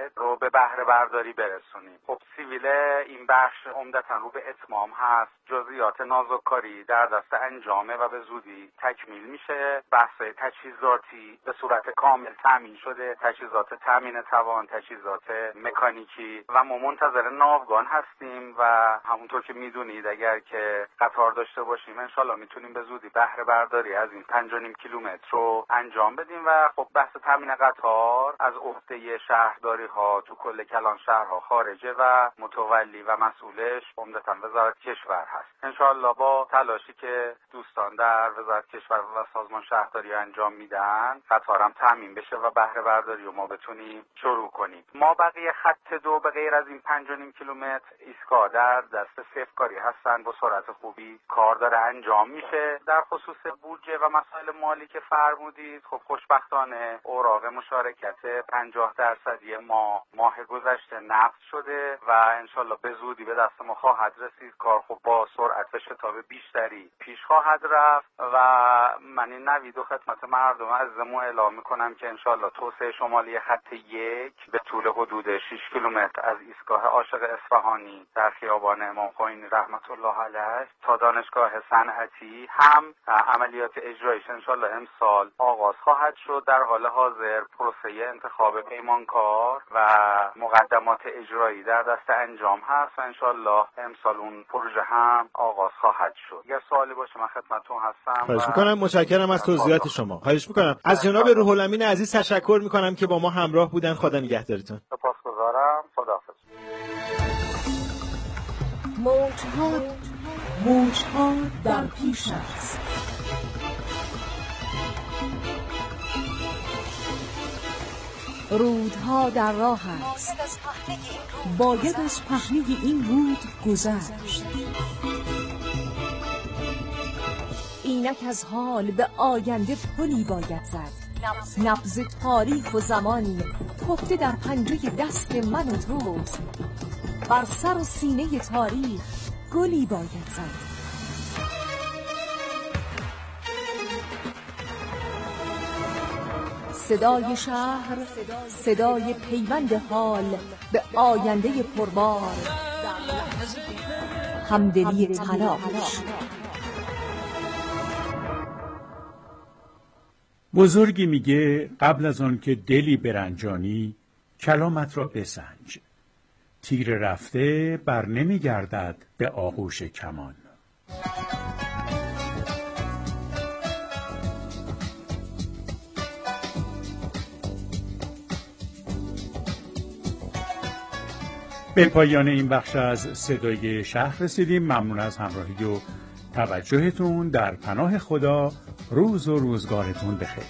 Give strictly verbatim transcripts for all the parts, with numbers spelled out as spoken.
رو به بهره برداری برسونیم. خب سیویل این بخش عمدتاً رو به اتمام هست، جزئیات نازکاری در دست انجامه و به زودی تکمیل میشه. بحث تجهیزاتی به صورت کامل تامین شده، تجهیزات تامین توان، تجهیزات مکانیکی و ما منتظر ناوگان هستیم و همونطور که میدونید اگر که قطار داشته باشیم انشالله میتونیم به زودی بهره برداری از این پنج و نیم کیلومتر رو انجام بدیم و خب بحث تامین قطار از عهده شهرداری ها تو کل کلان شهرها خارجه و متولی و مسئولش عمدتاً وزارت کشور هست. انشالله با تلاشی که دوستان در وزارت کشور و سازمان شهرداری انجام میدن قطارم تامین بشه و بهره برداری رو ما بتونیم شروع کنیم. ما بقیه خط دو به غیر از این پنج و نیم کیلومتر ایستگاه در دست صفرکاری هستن، با سرعت خوبی کار داره انجام میشه. در خصوص بودجه و مسائل مالی که فرمودید، خب خوشبختانه اوراق مشارکت پنجاه درصدی ما ماه گذشته نقد شده و انشالله به زودی به دست ما خواهد رسید. کار خب با سرعت و شتاب بیشتری پیش خواهد رفت و من این نوید و خدمت مردم عزیزمون اعلام میکنم که انشالله توسعه شمالی خط یک به طول حدود شش کیلومتر از ایستگاه عاشق اصفهانی در خیابان امام خمینی رحمت الله علیه تا دانشگاه صنعتی هم عملیات اجرایش انشالله امسال آغاز خواهد شد. در حال حاضر پروسه انتخاب پیمانکار و مقدمات اجرایی در دست انجام هست و انشالله امسال اون پروژه هم آغاز خواهد شد. اگر سوالی باشه من خدمتتون هستم. خواهش میکنم، متشکرم از توضیحات شما. خواهش میکنم. از جناب روح الامین عزیز تشکر میکنم که با ما همراه بودن. خدا نگهدارتون. سپاسگزارم. خداحافظ. موجها موجها در پیش است. رودها در راه است. باید از پهنه این رود گذشت. اینک از حال به آینده پلی باید زد. نبض تاریخ و زمانی خفته در پنجه دست من و توست. بر سر و سینه تاریخ گلی باید زد. صدای شهر، صدای پیوند حال به آینده پربار، همدلی تلاش. بزرگی میگه قبل از آن که دلی برنجانی کلامت را بسنج. تیر رفته بر نمیگردد به آغوش کمان. به پایان این بخش از صدای شهر رسیدیم. ممنون از همراهی و توجهتون. در پناه خدا. روز و روزگارتون بخیر.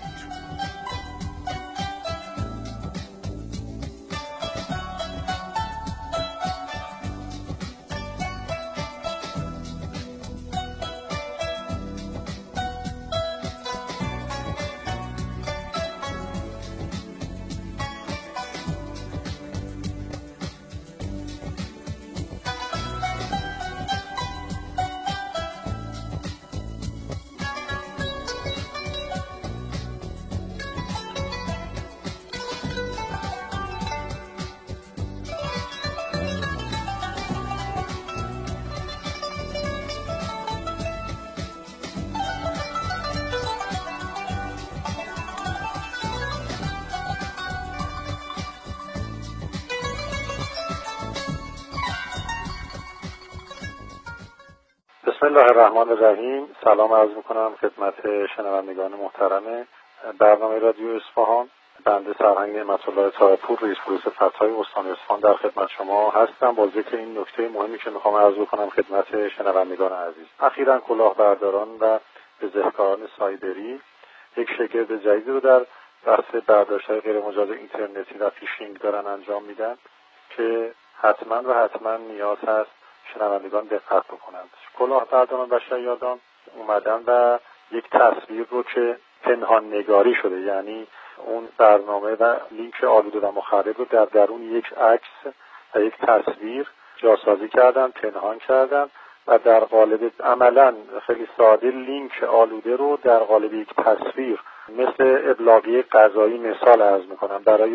بسم الله الرحمن الرحیم. سلام عرض میکنم خدمت شنوندگان محترم برنامه رادیو اصفهان. بنده سرهنگ نعمت الله طاهرپور، رئیس پلیس فتای استان اصفهان در خدمت شما هستم با ذکر این نکته مهمی که میخوام عرض بکنم خدمت شنوندگان عزیز. اخیراً کلاهبرداران و بزهکاران سایبری یک شگرد جدید رو در بحث برداشت‌های غیر مجاز اینترنتی و فیشینگ دارن انجام میدن که حتما و حتما نیاز هست شنوندگان دقت بکنند. کلاهبرداران و شیادان اومدن و یک تصویر رو که پنهان نگاری شده، یعنی اون برنامه و لینک آلوده و مخرب رو در درون یک عکس و یک تصویر جاسازی کردن، پنهان کردن و در قالب عملا خیلی ساده لینک آلوده رو در قالب یک تصویر مثل ابلاغیه قضایی مثال عرض میکنم برای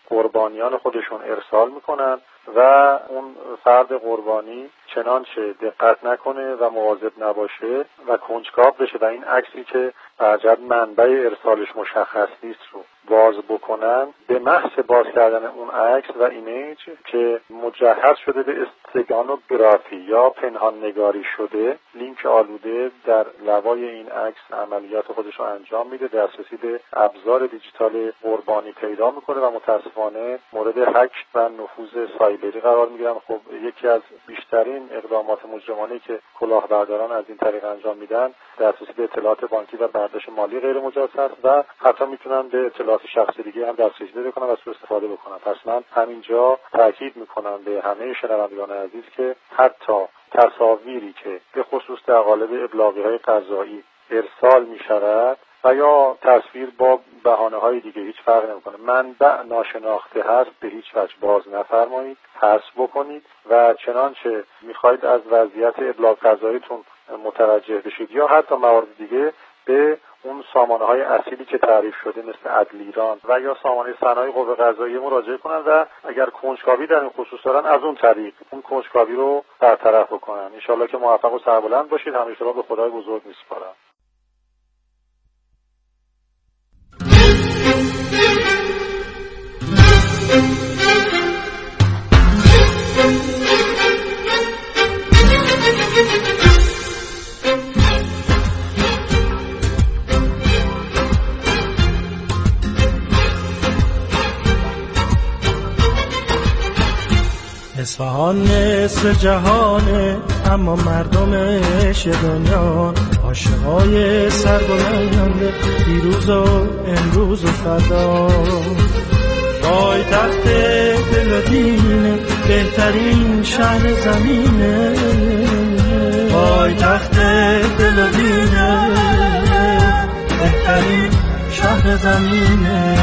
قربانیان خودشون ارسال میکنن و اون فرد قربانی چنانچه دقت نکنه و مواظب نباشه و کنجکاو بشه و این عکسی که برجت منبع ارسالش مشخص نیست رو باز بکنن، به محض باز کردن اون عکس و ایمیج که مجهز شده به استگانوگرافی یا پنهان نگاری شده، لینک آلوده در لوای این عکس عملیات خودش رو انجام میده، دسترسی به ابزار دیجیتال قربانی پیدا میکنه و متاسفانه مورد هک و نفوذ سایبری قرار میگیرن. خب یکی از بیشترین اقدامات مجرمانه که کلاهبرداران از این طریق انجام میدن دسترسی به اطلاعات بانکی و برداشت مالی غیر مجاز است و حتی میتونن به اطلاعات شخصی دیگه هم دسترسی پیدا کنن و سوء استفاده بکنن. پس من همینجا تاکید میکنم به همه شنوندگان عزیز که حتی تصاویری که به خصوص در قالب ابلاغی‌های قضایی ارسال میشود و یا تصویر با بهانه‌های دیگه هیچ فرق نمیکنه، منبع ناشناخته هست، به هیچ وجه باز نفرمایید، حذف بکنید و چنانچه میخواید از وضعیت ابلاغ قضاییتون متوجه بشید یا حتی موارد دیگه به اون سامانه‌های اصیلی که تعریف شده مثل عدل ایران و یا سامانه صنایع قوه قضاییه مراجعه کنن و اگر کنجکاوی در این خصوص دارن از اون طریق اون کنجکاوی رو برطرف بکنن. ان شاءالله که موفق و سربلند باشید. همیشه را به خدای بزرگ میسپارم. اصفهان نصف جهانه اما مردمش دنیا، عاشقای سربلند دیروز و امروز و فردا، پایتخت دل و دینه بهترین شهر زمینه، پایتخت دل و دینه بهترین شهر زمینه.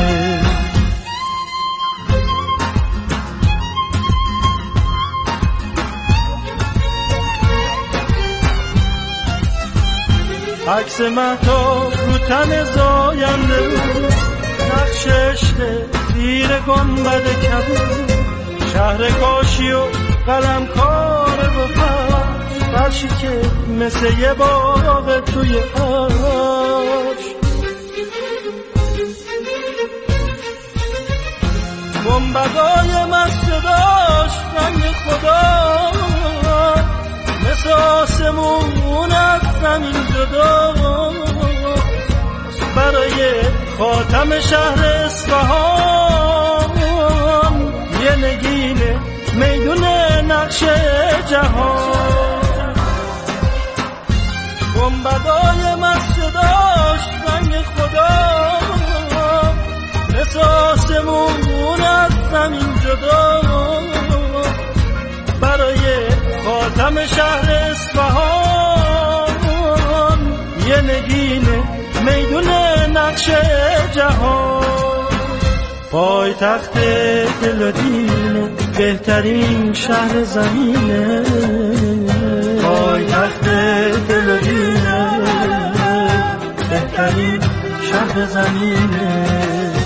عکس مهتاب رو تن زاینده بود، نقش عشق زیر گنبد کبود، شهر کاشی و قلم کار وفا، فرشی که مثل یه باغ توی آش، گنبدای مسجداش رنگ خدا مثل آسمون از زمین جدا، برای خاتم شهر اصفهان یه نگینه میدون نقش جهان، گنبدای مسجداش رنگ خدا مثل آسمون از زمین جدا، برای خاتم شهر اصفهان یه نگینه میدون نقش جهان، پایتخت دل و دینه بهترین شهر زمینه، پایتخت دل و دینه بهترین شهر زمینه.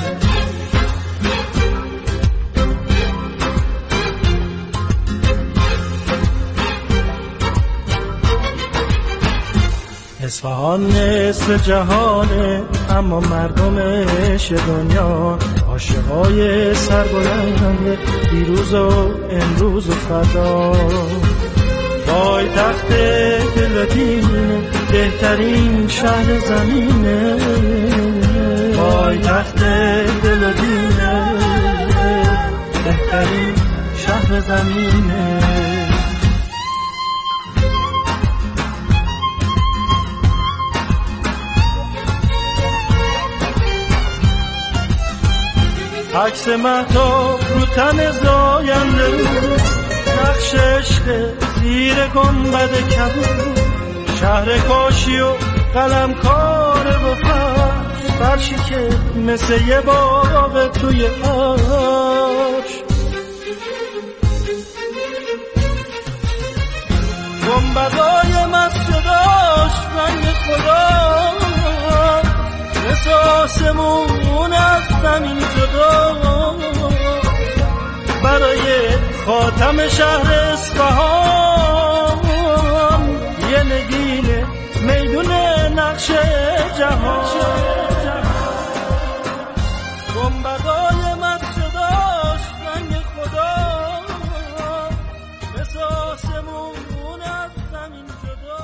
اصفهان نصف جهانه اما مردمش دنیا، عاشقای سربلند دیروز و امروز و فردا، پایتخت دل و دینه بهترین شهر زمینه، پایتخت دل و دینه بهترین شهر زمینه. عکس مهتاب رو تن زاینده بود، نقش عشق زیر گنبد کبود، شهر کاشی و قلم کار وفا، فرشی که مثل یه باغ توی آش، گنبدای مسجداش رنگ خدا مثل آسمون از زمین جدا، برای خاتم شهر اصفهان یه نگین میدون نقش جهان. گنبدای مسجداش رنگ خدا مثل آسمون از زمین جدا.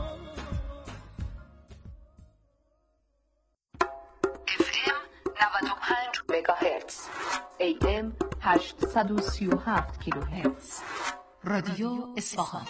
اف ام نود و پنج مگاهرتز، ای ام هشتصد و سی و هفت کیلوهرتز. رادیو اصفهان.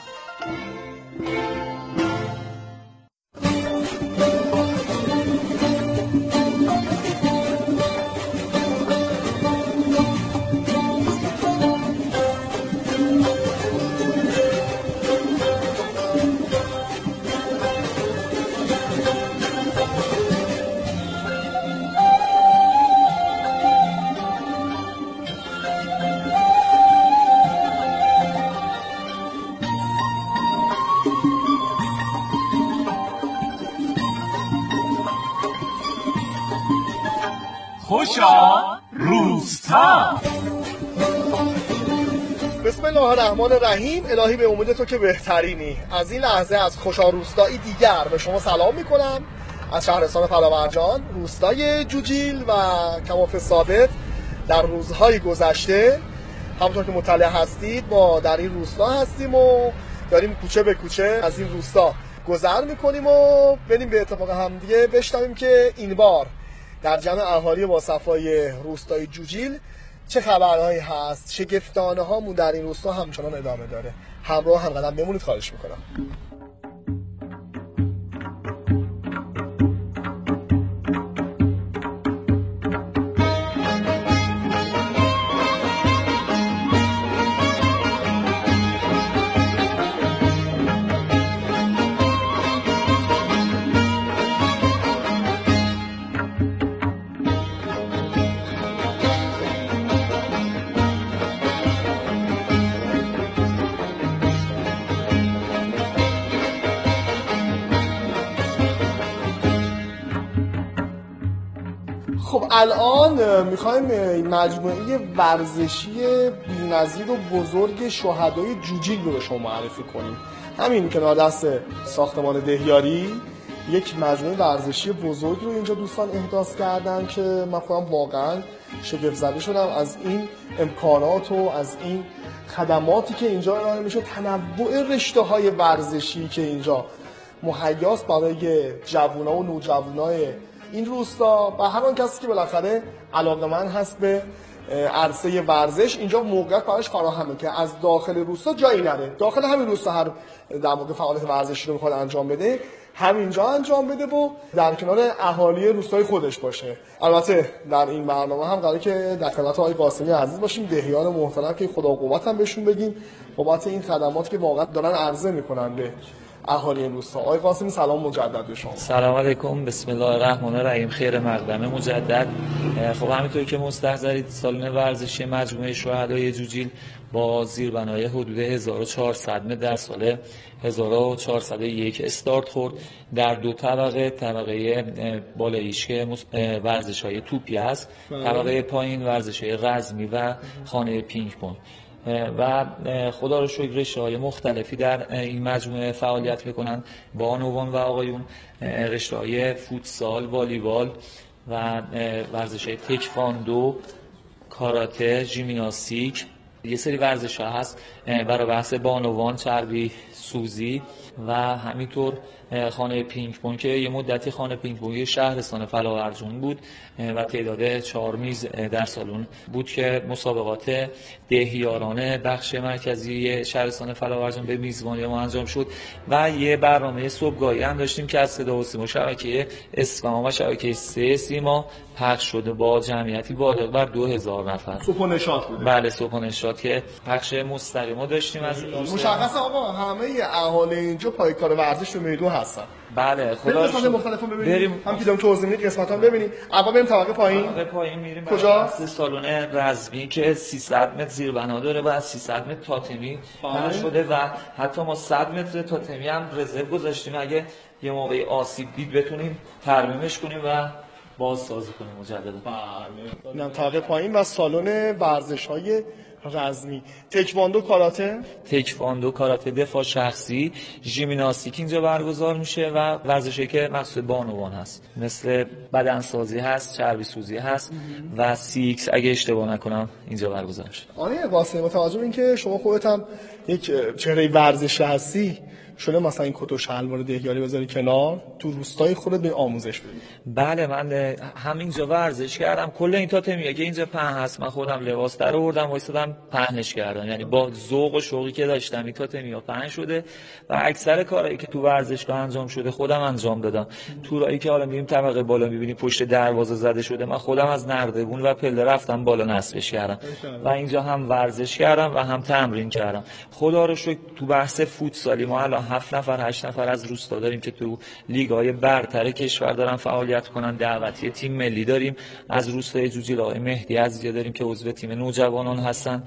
خوشا روستا. بسم الله الرحمن الرحیم. الهی به امید تو که بهترینی. از این لحظه از خوشا روستایی دیگر به شما سلام میکنم از شهرستان فلاورجان، روستای جوجیل و کماف ثابت. در روزهای گذشته همونطور که مطلع هستید ما در این روستا هستیم و داریم کوچه به کوچه از این روستا گذر میکنیم و بریم به اتفاق همدیگه بشنویم که این بار در جمع اهالی با صفای روستای جوجیل چه خبرهایی هست. شگفتانه هامون در این روستا همچنان ادامه داره. همراه هم قدم بمونید خواهش میکنم. خب الان میخوایم مجموعه ورزشی بی‌نظیر و بزرگ شهدای جوجیل رو به شما معرفی کنیم. همین کنار دست ساختمان دهیاری یک مجموعه ورزشی بزرگ رو اینجا دوستان احداث کردن که من خودم واقعا شگفت زده شدم از این امکانات و از این خدماتی که اینجا ارائه میشه، تنوع رشته‌های ورزشی که اینجا مهیاست برای جوونا و نوجوانای این روستا و هر آن کسی که بالاخره علاقه‌مند هست به عرصه ورزش. اینجا موقعیت براش فراهمه که از داخل روستا جایی نره، داخل همین روستا هر در واقع فعالیت ورزشی رو میخواد انجام بده همینجا انجام بده و در کنار اهالی روستای خودش باشه. البته در این برنامه هم قراره که در خدمت آقای قاسمی عزیز باشیم، دهیان محترم که خدا قوت هم بهشون بگیم بابت این خدمات که واقعا دارن عرضه میکنن به اهالی روستا. آقای قاسمی سلام مجدد به شما. سلام علیکم، بسم الله الرحمن الرحیم. خیر مقدمه مجدد. خب همینطور که مستحضرید سالن ورزشی مجموعه شهدای جوجیل با زیربنای حدود هزار و چهارصد متر در سال هزار و چهارصد و یک استارت خورد. در دو طبقه، طبقه بالاییش که ورزش‌های توپی هست، طبقه پایین ورزش‌های رزمی و خانه پینگ پونگ و خدا رو شکر رشته‌های مختلفی در این مجموعه فعالیت میکنن. بانوان و آقایون رشته‌های فوتسال، والیبال و ورزش‌های تکواندو، کاراته، ژیمناستیک. یه سری ورزش‌ها هست برای بحث بانوان، چربی سوزی و همینطور خانه پینگ پونگ که یه مدتی خانه پینگ پونگ شهرستان فلاورجان بود و تعداد چهار میز در سالن بود که مسابقات دهیارانه بخش مرکزی شهرستان فلاورجان به میزبانی ما انجام شد و یه برنامه صبحگاهی هم داشتیم که از صدا و سیما شبکه اصفهان و شبکه سه سیما پخش شده با جمعیتی بالغ بر دو هزار نفر. صبح و نشاط بود. بله صبح و نشاط که پخش مستقیم داشتیم از مشخص آقا همه اهالی اینجا پایکار ورزش تو میدون هستن. بله خدا قسمت مختلفو ببینیم، هم که دارم توضیح میدم قسمت‌ها ببینیم. اول بریم طبقه پایین. طبقه پایین میریم کجا؟ سالن رزمی که سیصد متر زیربنا داره و از سیصد متر تاتمی بنا شده و حتی ما صد متر تاتمی هم رزرو گذاشتیم اگه یه موقعی آسیب دید بتونیم ترمیمش کنیم و بازسازی کنیم مجددا. بله. اینم طبقه پایین و سالن ورزش‌های رزمی. تکواندو، کاراته، تکواندو، کاراته، دفاع شخصی، ژیمناستیک اینجا برگزار میشه و ورزشی که مخصوص بانوان هست، مثل بدنسازی هست، چربی سوزی هست و سی ایکس اگه اشتباه نکنم اینجا برگزار میشه. آره قاسم، با توجه به اینکه شما خودت هم یک چهره ورزشی هستی، شده مثلا این کت و شلوار دهیاری بذاری کنار، تو روستای خودت به آموزش بدی؟ بله، من همینجا ورزش کردم. کل این تاتمیه که اینجا پهن هست، من خودم لباس در آوردم وایسادم پهنش کردم، یعنی با ذوق و شوقی که داشتم این تاتمیا پهن شده و اکثر کارهایی که تو ورزشگاه انجام شده خودم انجام دادم. تورایی که حالا میریم طبقه بالا میبینی پشت دروازه زده شده، من خودم از نردبون و پله رفتم بالا نصبش کردم و اینجا هم ورزش کردم و هم تمرین کردم. خدا رو شکر تو بحث فوتسالی ما الان هفت نفر هشت نفر از روستا داریم که تو لیگ‌های برتر کشور دارن فعالیت کنن. دعوتی تیم ملی داریم از روستای جوجیل، آقای مهدی عزیزی داریم که عضو تیم نوجوانان هستن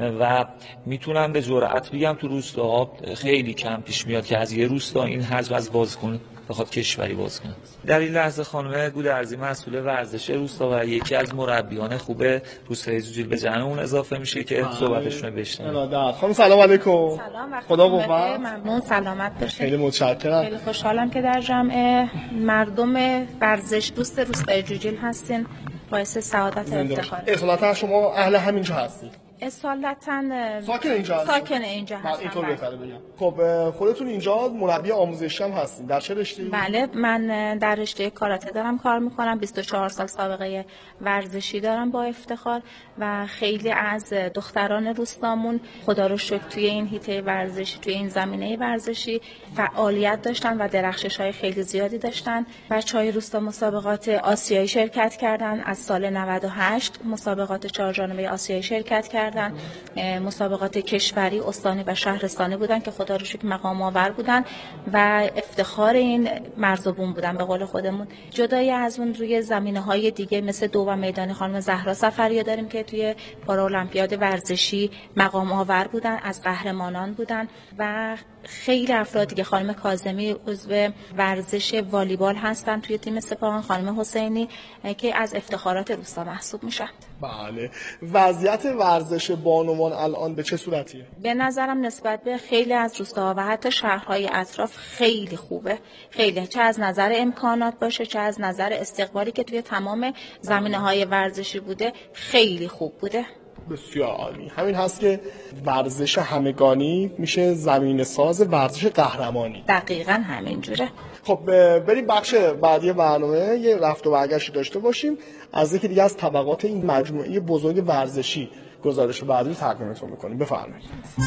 و میتونم به جرئت بگم تو روستاها خیلی کم پیش میاد که از یه روستا این حجم از بازیکن بخواد کشوری باز کنه. در این لحظه خانم گودرزی مسئول ورزش روستا و یکی از مربیان خوب روستای جوجیل به جمعمون اضافه میشه که صحبتشون رو بشنویم. خانم سلام علیکم. سلام، خدا قوت. ممنون، سلامت باشید. خیلی متشکرم. خیلی خوشحالم که در جمع مردم ورزش دوست روستای جوجیل هستین. باعث سعادت و افتخار. اصالتا شما اهل همینجا هستید؟ اصالتا ساکن اینجا هستید؟ ساکن اینجا هستم. اینطور بهتره بگم. خب خودتون اینجا مربی آموزشی هم هستین. در چه رشته‌ای؟ بله، من در رشته کاراته دارم کار میکنم. بیست و چهار سال سابقه ورزشی دارم با افتخار و خیلی از دختران روستامون خدا رو شکر توی این حیطه ورزشی، توی این زمینه ورزشی فعالیت داشتن و درخشش‌های خیلی زیادی داشتن. بچه‌های روستا مسابقات آسیایی شرکت کردن. از سال نود و هشت مسابقات چهارجانبه آسیایی شرکت کردن. مسابقات کشوری، استانی و شهرستانی بودن که خدا رو شکر مقام آور بودن و افتخار این مرز و بوم بودن به قول خودمون. جدای از اون روی زمینه‌های دیگه مثل دو و میدانی خانم زهرا سفریه داریم که توی پارالمپیاد ورزشی مقام آور بودن، از قهرمانان بودن و خیلی افراد دیگه. خانم کاظمی عضو ورزش والیبال هستن توی تیم سپاهان، خانم حسینی که از افتخارات روستا محسوب میشن. بله. وضعیت ورزش بانوان الان به چه صورتیه؟ به نظرم نسبت به خیلی از روستاها و حتی شهرهای اطراف خیلی خوبه. خیلی، چه از نظر امکانات باشه چه از نظر استقبالی که توی تمام زمینه‌های ورزشی بوده خیلی خوب بوده. بسیار عالی. همین هست که ورزش همگانی میشه زمین ساز ورزش قهرمانی. دقیقاً همینجوره. خب بریم بخش بعدی برنامه یه رفت و برگشت داشته باشیم از یکی دیگه از طبقات این مجموعه بزرگ ورزشی. گزارش بعدی تقدیمتون میکنیم. بفرمایید.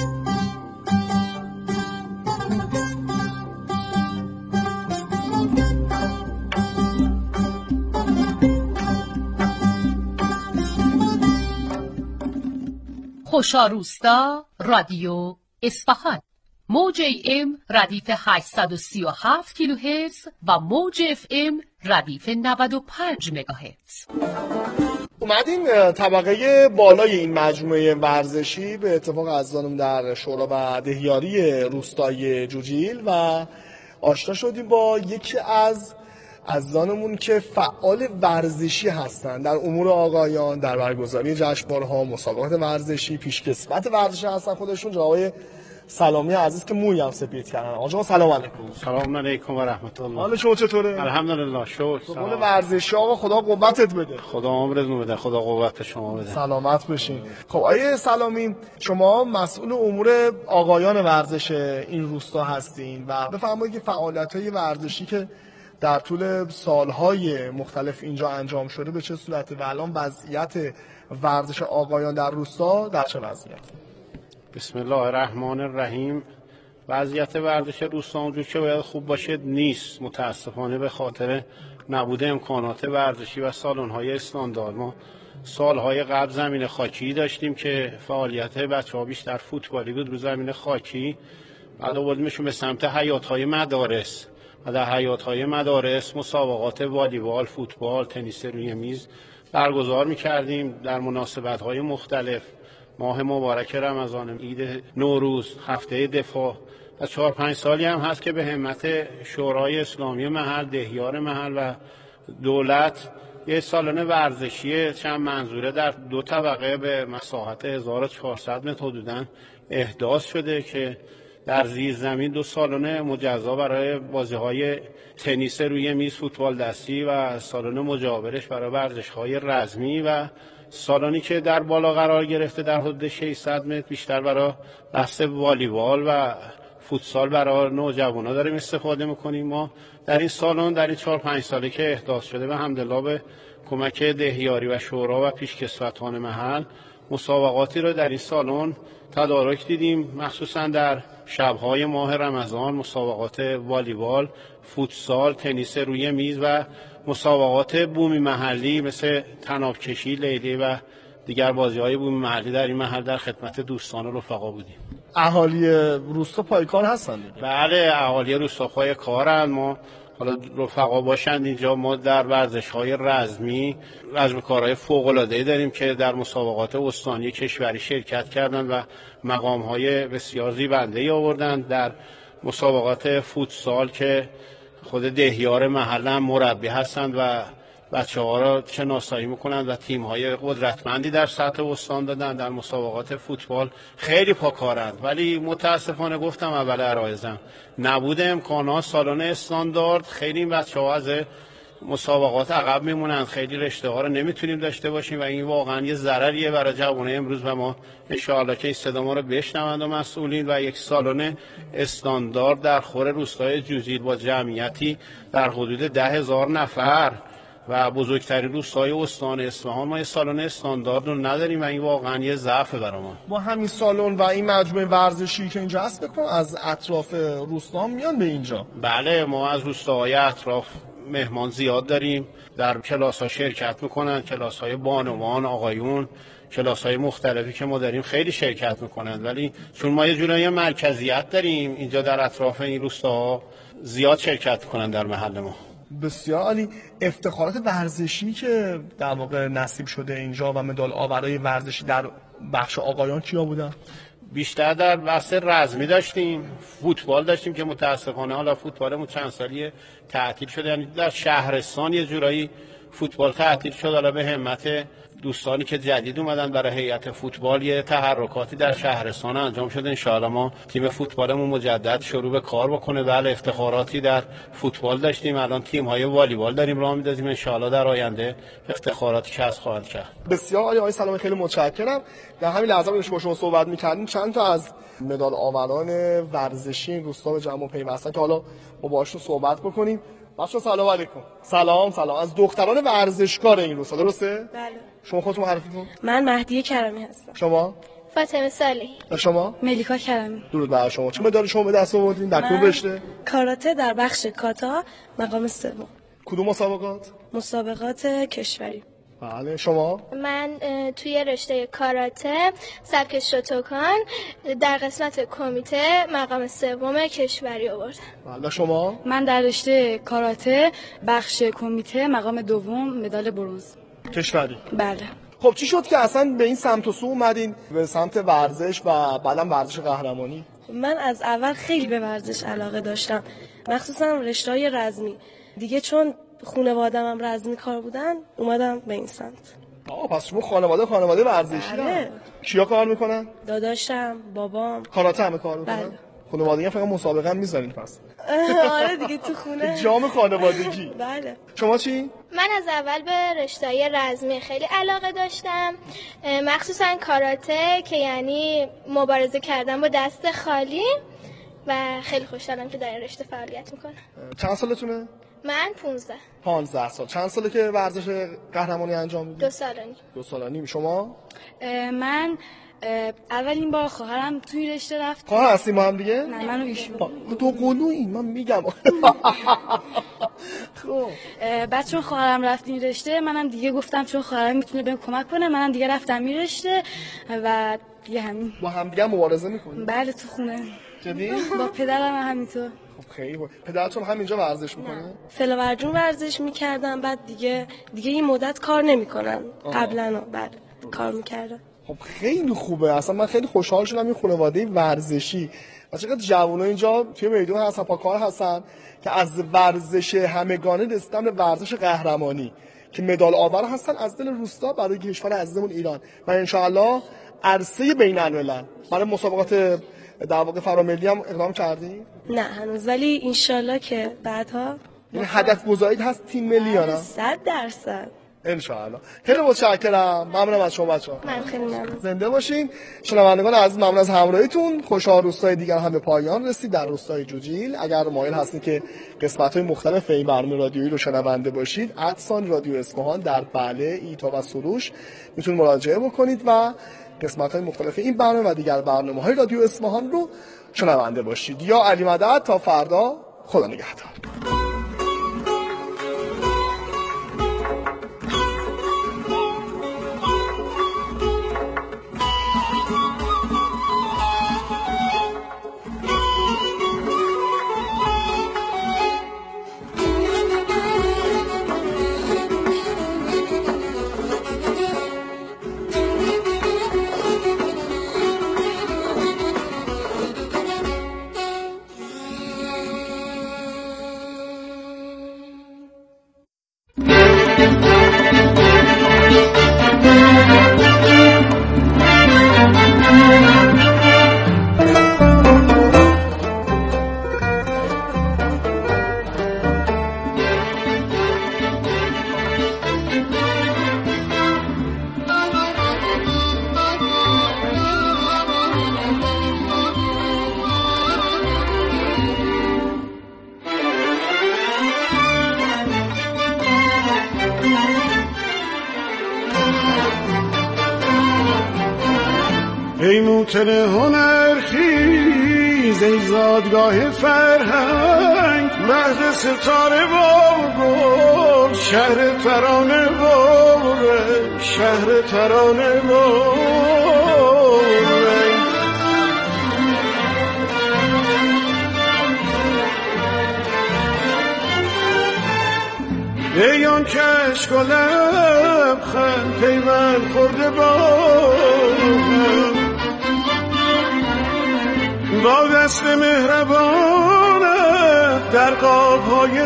خوشا روستا رادیو اصفهان، موج ای ام ردیف هشتصد و سی و هفت کیلوهرتز و موج اف ام ردیف نود و پنج مگاهرتز. اومدین طبقه بالای این مجموعه ورزشی به اتفاق عزیزانم در شورا و دهیاری روستای جوجیل و آشنا شدیم با یکی از عزیزانمون که فعال ورزشی هستند در امور آقایان، در برگزاری جشنواره‌ها، مسابقات ورزشی، پیشکسوت ورزشی هستن خودشون. جناب سلامی عزیز که موی هم سپید کردن. آقا سلام علیکم. سلام علیکم و رحمت الله. حال شما چطوره؟ الحمدلله شکر. قول ورزشی آقا خدا قوتت بده. خدا عمرتون بده. خدا قوت شما بده. سلامت بشین. خب آیه سلامی، شما مسئول امور آقایان ورزش این روستا هستین و بفرمایید که فعالیت‌های ورزشی که در طول سالهای مختلف اینجا انجام شده به چه صورته و الان وضعیت ورزش آقایان در روستا در چه وضعیت؟ بسم الله الرحمن الرحیم. وضعیت ورزش روستا اونجور که باید خوب باشه نیست، متاسفانه به خاطر نبوده امکانات ورزشی و سالن‌های استاندارد. ما سالهای قبل زمین خاکی داشتیم که فعالیت بچه‌ها بیشتر فوتبالی بود رو زمین خاکی، بعد آوردیمشون به سمت حیاط‌های مدارس و در حیاط‌های مدارس مسابقات والیبال، فوتبال، تنیس روی میز برگزار می‌کردیم در مناسبت‌های مختلف. ماه مبارک رمضان، عید نوروز، هفته دفاع و چهار پنج سالی هم هست که به همت شورای اسلامی محل، دهیار محل و دولت یه سالن ورزشی چند منظوره در دو طبقه به مساحت هزار و چهارصد متر حدوداً احداث شده که در زیر زمین دو سالن مجزا برای بازی‌های تنیس روی میز، فوتبال دستی و سالن مجاورش برای ورزش‌های رزمی و سالنی که در بالا قرار گرفته در حدود ششصد متر بیشتر برای بحث والیبال و فوتسال برای نوجوانا داریم استفاده میکنیم. ما در این سالن در این چهار پنج ساله که احداث شده به حمدالله به کمک دهیاری و شورا و پیشکسوتان محل مسابقاتی رو در این سالن تدارک دیدیم، مخصوصا در شب‌های ماه رمضان مسابقات والیبال، فوتسال، تنیس روی میز و مسابقات بومی محلی مثل طناب کشی، لیلی و دیگر بازی‌های بومی محلی در این محل در خدمت دوستان و رفقا بودیم. اهالی روستا پایکار هستن دیگه؟ بله، اهالی روستا پای کارن. ما حالا رفقا باشند اینجا ما در ورزش‌های رزمی رزمکارهای فوق‌العاده‌ای داریم که در مسابقات استانی کشوری شرکت کردند و مقام‌های بسیار زیبنده‌ای آوردند. در مسابقات فوتسال که خود دهیار محل هم مربی هستند و بچه‌ها را شناسایی می‌کنند و تیم‌های قدرتمندی در سطح استان دادن. در مسابقات فوتبال خیلی پاکارند، ولی متاسفانه گفتم اول عرایزم نبود امکانات سالن استاندارد خیلی این بچه‌ها از مسابقات عقب میمونند، خیلی رشته‌ها رو نمیتونیم داشته باشیم و این واقعا یه ضرریه برای جوانای امروز و ما ان شاءالله که این صدا ما رو بشنوند و مسئولین و یک سالن استاندارد در خور روستای جوزیل با جمعیتی در حدود ده هزار نفر و بزرگترین روستای استان اصفهان ما یه سالن استاندارد رو نداریم و این واقعا یه ضعف برای ما. با همین سالن و این مجموعه ورزشی که اینجا هست بکن از اطراف روستا میان به اینجا؟ بله، ما از روستاهای اطراف مهمان زیاد داریم، در کلاس ها شرکت میکنن، کلاس های بانوان، آقایون، کلاس های مختلفی که ما داریم خیلی شرکت میکنن، ولی چون ما یه جورایی مرکزیت داریم اینجا در اطراف این روستاها زیاد شرکت میکنن در محل ما. بسیار عالی. افتخارات ورزشی که در واقع نصیب شده اینجا و مدال آورای ورزشی در بخش آقایان کیا بودن؟ بیشتر در بحث رزمی داشتیم، فوتبال داشتیم که متاسفانه حالا فوتبالمون چند سالی تعطیل شده، یعنی در شهرستان یه جورایی فوتبال تعطیل شد. حالا به همت دوستانی که جدید اومدن برای هیئت فوتبال یه تحرکاتی در شهرستان انجام شده. ان شاءالله ما تیم فوتبالمون مجدد شروع به کار بکنه. بله، افتخاراتی در فوتبال داشتیم، الان تیم‌های والیبال داریم راه می‌اندازیم. ان شاءالله در آینده افتخاراتی کسب خواهد کرد. بسیار عالی آقای سلامی، خیلی متشکرم. در همین لحظه که شما صحبت می‌کردیم چند تا از مدال آوران ورزشی این روستا به جمع پیوستن که حالا ما باهاشون صحبت بکنیم. بچه‌ها سلام علیکم. سلام سلام. از دختران ورزشکار این روستا درسته؟ بله. شما خودتون معرفی کن. من مهدی کرمی هستم. شما؟ فاطمه صالحی. و شما؟ ملیکا کرمی. درود بر شما. چه مدال شما به دست آوردین؟ در کدوم رشته؟ کاراته در بخش کاتا مقام سوم. کدوم مسابقات؟ مسابقات کشوری. بله. شما؟ من توی رشته کاراته سبک شوتوکان در قسمت کمیته مقام سوم کشوری آوردم. بله. شما؟ من در رشته کاراته بخش کمیته مقام دوم مدال برنز کشوری. بله. خب چی شد که اصلا به این سمت و سو اومدین، به سمت ورزش و بعدم ورزش قهرمانی؟ من از اول خیلی به ورزش علاقه داشتم، مخصوصا رشته‌های رزمی. دیگه چون خانواده‌ام هم رزمی کار بودن اومدم به این سمت. آه پس شما خانواده خانواده ورزشی بله. کیا کار میکنن؟ داداشم، بابام. کاراته همه کار میکنن؟ بله. خانوادگی فقط مسابقه هم میذارین پس؟ آره دیگه تو خونه. جام خانوادگی. بله. شما چی؟ من از اول به رشته‌های رزمی خیلی علاقه داشتم، مخصوصا کاراته که یعنی مبارزه کردن با دست خالی و خیلی خوشحالم که در این رشته فعالیت میکنم. چند سالتونه؟ من پونزده. پانزده سال. چند ساله که ورزش قهرمانی انجام میدی؟ دو سال و نیم. دو سال و نیم. شما؟ من اولین بار خواهرم توی رشته رفت. خواهر هستیم با هم دیگه؟ نه من و ایشون. دو قلویی من میگم. خب بعد چون خواهرم رفت این رشته منم دیگه گفتم چون خواهرم میتونه بهم کمک کنه منم دیگه رفتم این رشته و دیگه همین. با هم دیگه مبارزه میکنید؟ بله تو خونه. جدی؟ با پدرم همینطور. خب خیلی خوب. پدرتون همینجا ورزش میکنه؟ فلاورجون ورزش میکردم، بعد دیگه دیگه این مدت کار نمیکنن. قبلا بعد کار میکردم. خب خیلی خوبه. اصلا من خیلی خوشحال شدم این خانواده ورزشی و چقدر جوونا اینجا توی میدون هستن، پا کار هستن که از ورزش همگانه رسیدن به ورزش قهرمانی که مدال آور هستن از دل روستا برای کشور عزیزمون ایران و انشاءالله عرصه بین الملل برای مسابقات در واقع فراملی هم اقدام کردی؟ نه هنوز، ولی انشالله که بعدها. یعنی هدف گذارید هست تیم ملی یا نه؟ صد درصد انشاءالله. خیلی متشکرم، ممنونم از شما بچه‌ها. من خیلی ممنونم. زنده باشین. شنوندگان عزیز ممنون از همراهیتون. خوشحال روستای دیگر هم به پایان رسید در روستای جوجیل. اگر مایل هستید که قسمت‌های مختلف این برنامه رادیویی رو شنونده باشید، ادسان رادیو اصفهان در بله، ایتا و سروش میتونید مراجعه بکنید و قسمت‌های مختلف این برنامه و دیگر برنامه‌های رادیو اصفهان رو شنونده باشید. یا علی مدد تا فردا، خدا نگهدار. ای موتن هنر خیز، ای زادگاه فرهنگ، مهد ستاره و گل، شهر ترانه و شهر ترانه و ای آن کشک و لبخند پیوند خورده با با دست مهربانت در قاب‌های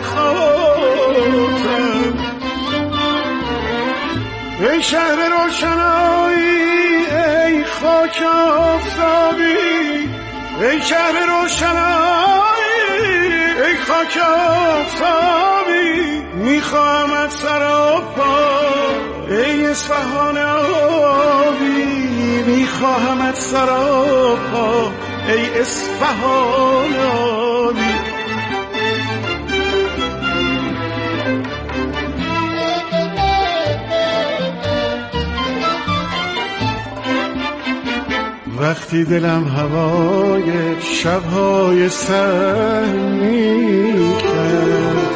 خاطر. ای شهر روشنایی، ای خاک آفتابی، ای شهر روشنایی، ای خاک آفتابی، میخواهمت سراپا ای اصفهان آبی، میخواهمت سراپا ای اصفهان آبی. وقتی دلم هوای شبهای سهمی کرد،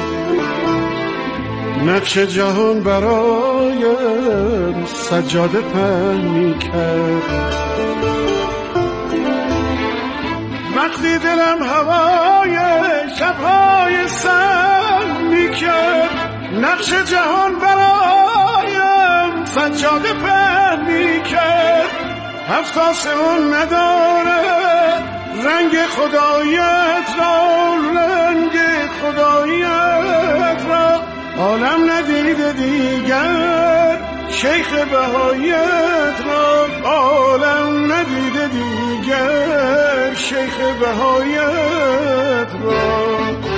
نقش جهان برایم سجاده پهن کرد. وقتی دلم هوای شبهای سهمی کرد، نقش جهان برایم سجاده پهن کرد. هفت آسمان نداره رنگ خدایت را، رنگ خدایت را عالم ندیده دیگر، شیخ بهایت را عالم ندیده دیگر، شیخ بهایت را.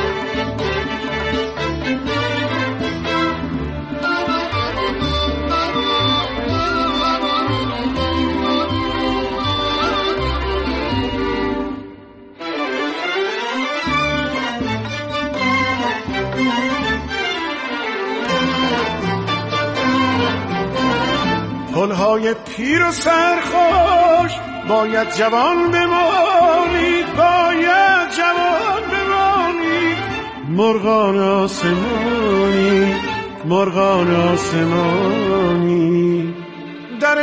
پلهای پیر و سرخوش باید جوان بمانید، باید جوان بمانید. مرغان آسمانی، مرغان آسمانی در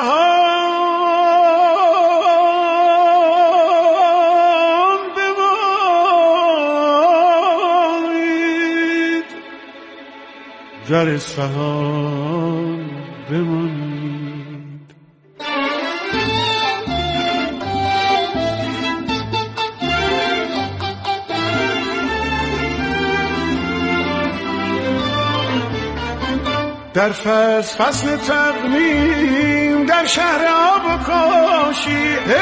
اصفهان بمانید، در اصفهان بمانید. در فصل فصل تقویم در شهر آب و کاشی